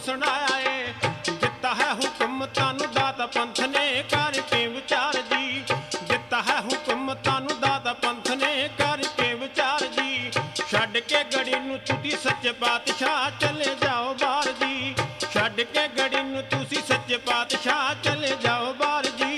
ਸੁਣਾਇਆ ਏ। ਦਿੱਤਾ ਹੈ ਹੁਕਮ ਤੁਹਾਨੂੰ ਦਾਤਾ ਪੰਥ ਨੇ ਕਰਕੇ ਵਿਚਾਰ ਜੀ। ਦਿੱਤਾ ਹੈ ਹੁਕਮ ਤੁਹਾਨੂੰ ਦਾਤਾ ਪੰਥ ਨੇ ਕਰਕੇ ਵਿਚਾਰ ਜੀ। ਛੱਡ ਕੇ ਗੜੀ ਨੂੰ ਤੁਸੀਂ ਸੱਚੇ ਪਾਤਸ਼ਾਹ ਚਲੇ ਜਾਓ ਬਾਹਰ ਜੀ। ਛੱਡ ਕੇ ਗੜੀ ਨੂੰ ਤੁਸੀਂ ਸੱਚੇ ਪਾਤਸ਼ਾਹ ਚਲੇ ਜਾਓ ਬਾਹਰ ਜੀ।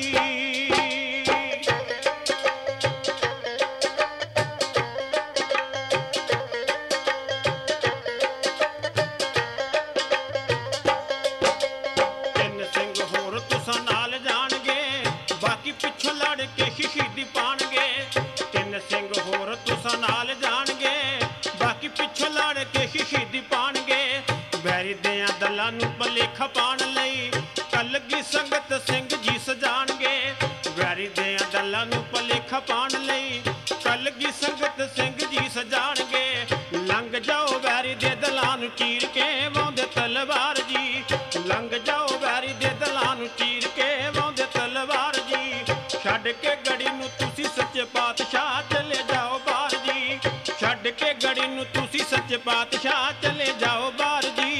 ਤਿੰਨ ਸਿੰਘ ਹੋਰ ਤੁਸਾਂ ਨਾਲ ਜਾਣਗੇ, ਬਾਕੀ ਪਿੱਛੋਂ ਲੜ ਕੇ ਸ਼ਹੀਦੀ ਪਾਣਗੇ। ਤਿੰਨ ਸਿੰਘ ਹੋਰ ਤੁਸਾਂ ਨਾਲ ਜਾਣਗੇ, ਬਾਕੀ ਪਿੱਛੋਂ ਲੜ ਕੇ ਸ਼ਹੀਦੀ ਪਾਣਗੇ। ਵੈਰੀ ਦਿਆਂ ਦਲਾਂ ਨੂੰ ਭਲੇਖਾ ਪਾਉਣ ਲਈ ਕਲਗੀ ਸੰਗਤ ਸਿੰਘ ਜੀ ਸਜਾਣਗੇ। ਵੈਰੀ ਦਿਆਂ ਦਲਾਂ ਨੂੰ ਭਲੇਖਾ ਪਾਉਣ ਲਈ ਕਲਗੀ ਸੰਗਤ ਸਿੰਘ ਜੀ ਸਜਾਣਗੇ। ਲੰਘ ਜਾਓ ਵੈਰੀ ਦੇ ਦਲਾਂ ਨੂੰ ਚੀਰ ਕੇ ਵਾਉਂਦੇ ਤਲਵਾਰ ਜੀ। ਲੰਘ ਜਾਓ ਵੈਰੀ ਦੇ ਦਲਾਂ ਨੂੰ ਚੀਰ ਕੇ ਵਾਉਂਦੇ ਤਲਵਾਰ ਜੀ। ਛੱਡ ਕੇ ਗੜੀ ਨੂੰ ਤੁਸੀਂ ਸੱਚੇ ਪਾਤਸ਼ਾਹ ਚਲੇ ਜਾਓ ਬਾਹਰ ਜੀ। ਛੱਡ ਕੇ ਗੜੀ ਨੂੰ ਤੁਸੀਂ ਸੱਚੇ ਪਾਤਸ਼ਾਹ ਚਲੇ ਜਾਓ ਬਾਹਰ ਜੀ।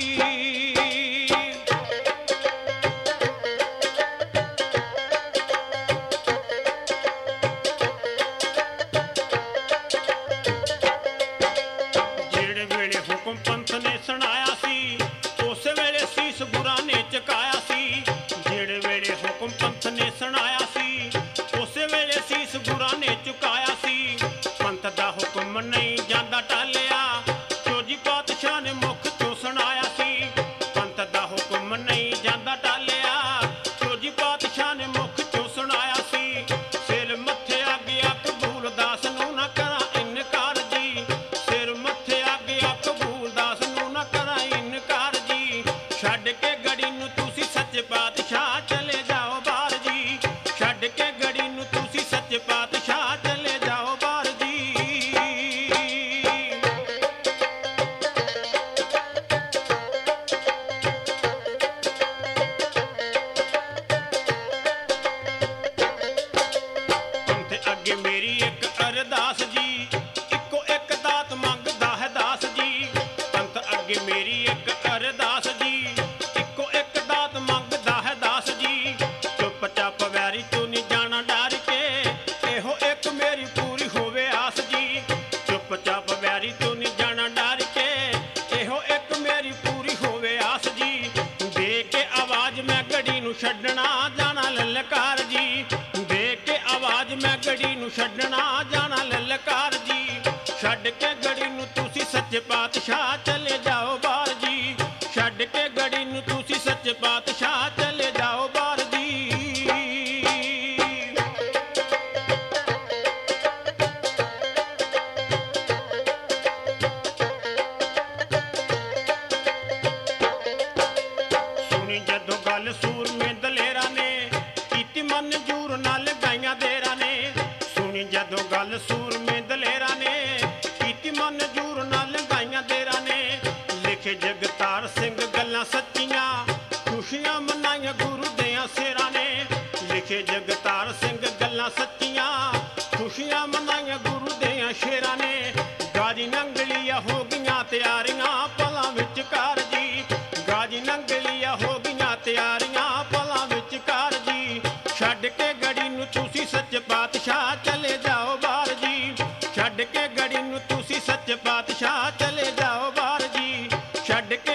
ਜਿਹੜੇ ਵੇਲੇ ਹੁਕਮ ਪੰਥ ਨੇ ਸੁਣਾਇਆ ਸੀ, ਉਸ ਵੇਲੇ ਸੀਸ ਗੁਰਾਂ ਨੇ ਝੁਕਾਇਆ ਸੀ। ਜਿਹੜੇ ਵੇਲੇ ਹੁਕਮ ਪੰਥ ਨੇ ਸੁਣਾਇਆ ਸੀ, ਉਸ ਵੇਲੇ ਸੀਸ ਗੁਰਾਂ ਨੇ ਝੁਕਾਇਆ ਸੀ। ਪੰਥ ਦਾ ਹੁਕਮ ਨਹੀਂ ਜਾਂਦਾ ਟਾਲਿਆ, ਚੋਜੀ ਪਾਤਸ਼ਾਹ ਨੇ ਮੁੱਖ ਤੋਂ ਸੁਣਾਇਆ ਸੀ। ਪੰਥ ਦਾ ਹੁਕਮ ਨਹੀਂ ਜਾਂਦਾ ਟਾਲਿਆ, ਚੋਜੀ ਪਾਤਸ਼ਾਹ ਨੇ ਮੁੱਖ ਤੋਂ ਸੁਣਾਇਆ ਸੀ। ਸਿਰ ਮੱਥੇ ਆ ਗਿਆ ਕਬੂਲਦਾਸ ਨੂੰ ਨਾ ਕਰਾਂ ਇਨਕਾਰ ਜੀ। ਸਿਰ ਮੱਥੇ ਆ ਗਿਆ ਕਬੂਲਦਾਸ ਨੂੰ ਨਾ ਕਰਾਂ ਇਨਕਾਰ ਜੀ। ਛੱਡ ਕੇ ਗੜੀ ਨੂੰ ਤੁਸੀਂ ਸੱਚੇ ਪਾਤਸ਼ਾਹ ਚਲੇ ਜਾਓ ਬਾਹਰ ਜੀ। ਛੱਡ ਕੇ ਗੜੀ ਨੂੰ ਤੁਸੀਂ ਸੱਚੇ ਪਾਤਸ਼ਾਹ ਚਲੇ ਜਾਓ ਬਾਹਰ ਜੀ। ਪੰਥ ਅੱਗੇ ਮੇਰੀ ਇੱਕ ਅਰਦਾਸ ਜੀ, ਇੱਕੋ ਇੱਕ ਦਾਤ ਮੰਗਦਾ ਹੈ ਦਾਸ ਜੀ। ਪੰਥ ਅੱਗੇ ਮੇਰੀ ਇੱਕ ਅਰਦਾਸ ਜੀ, ਇੱਕੋ ਇੱਕ ਦਾਤ ਮੰਗਦਾ ਹੈ ਦਾਸ ਜੀ। ਚੁੱਪ ਚਾਪ ਵੈਰੀ ਤੂੰ ਨਹੀਂ ਜਾਣਾ ਡਰ ਕੇ, ਇਹੋ ਇੱਕ ਮੇਰੀ ਪੂਰੀ ਹੋਵੇ ਆਸ ਜੀ। ਚੁੱਪ ਚਾਪ ਵੈਰੀ ਤੂੰ ਨਹੀਂ ਜਾਣਾ ਡਰ ਕੇ, ਇਹੋ ਇੱਕ ਮੇਰੀ ਪੂਰੀ ਹੋਵੇ ਆਸ ਜੀ। ਦੇ ਕੇ ਆਵਾਜ਼ ਮੈਂ ਗੜੀ ਨੂੰ ਛੱਡਣਾ ਜਾਣਾ ਲਲਕਾਰ ਜੀ। ਦੇ ਕੇ ਆਵਾਜ਼ ਮੈਂ ਗੜੀ ਨੂੰ ਛੱਡਣਾ ਜਾਣਾ ਲਲਕਾਰ ਜੀ। ਛੱਡ ਕੇ ਗੜੀ ਨੂੰ ਤੁਸੀਂ ਸੱਚੇ ਪਾਤਸ਼ਾਹ ਚਲੇ ਜਾਓ ਬਾਹਰ ਜੀ। ਛੱਡ ਕੇ ਗੜੀ ਨੂੰ ਤੁਸੀਂ ਸੱਚੇ ਪਾਤਸ਼ਾਹ ਚਲੇ ਜਾਓ ਬਾਹਰ ਜੀ। ਸੁਣੀ ਜਦੋਂ ਗੱਲ ਸੂਰਮੇ ਦਲੇਰਾਂ ਨੇ, ਕੀਤੀ ਮਨਜ਼ੂਰ ਨਾਲ ਗਾਈਆਂ ਦੇਰਾਂ ਨੇ। ਸੁਣੀ ਜਦੋਂ ਗੱਲ ਸੂਰਮੇ ਦਲੇਰਾਂ ਨੇ, ਕੀਤੀ ਮਨਜ਼ੂਰ ਨਾਲ ਗਾਈਆਂ ਦੇਰਾਂ ਨੇ। ਲਿਖੇ ਜਗਤਾਰ ਸਿੰਘ ਗੱਲਾਂ ਸੱਚੀਆਂ, ਖੁਸ਼ੀਆਂ ਮਨਾਈਆਂ ਗੁਰੂ ਦਿਆਂ ਸਿਰਾਂ ਨੇ। ਲਿਖੇ ਜਗਤਾਰ ਸਿੰਘ ਗੱਲਾਂ ਸੱਚੀਆਂ, ਖੁਸ਼ੀਆਂ ਮਨਾਈਆਂ ਗੁਰੂ ਦਿਆਂ ਸ਼ੇਰਾਂ ਨੇ। ਗਾਜੀ ਨੰਗਲੀਆਂ ਹੋ ਗਈਆਂ ਤਿਆਰੀਆਂ ਪਲਾਂ ਵਿਚਕਾਰ ਜੀ। ਗਾਜੀ ਨੰਗਲੀਆਂ ਹੋ ਗਈਆਂ ਤਿਆਰੀਆਂ ਪਲਾਂ ਵਿਚਕਾਰ ਜੀ। ਛੱਡ ਕੇ ਗੜੀ ਨੂੰ ਤੁਸੀਂ ਸੱਚੇ ਪਾਤਸ਼ਾਹ ਚਲੇ ਜਾਓ ਬਾਹਰ ਜੀ। ਛੱਡ ਕੇ ਗੜੀ ਨੂੰ ਤੁਸੀਂ ਸੱਚੇ ਪਾਤਸ਼ਾਹ ਚਲੇ ਜਾਓ ਬਾਹਰ ਜੀ। ਛੱਡ ਕੇ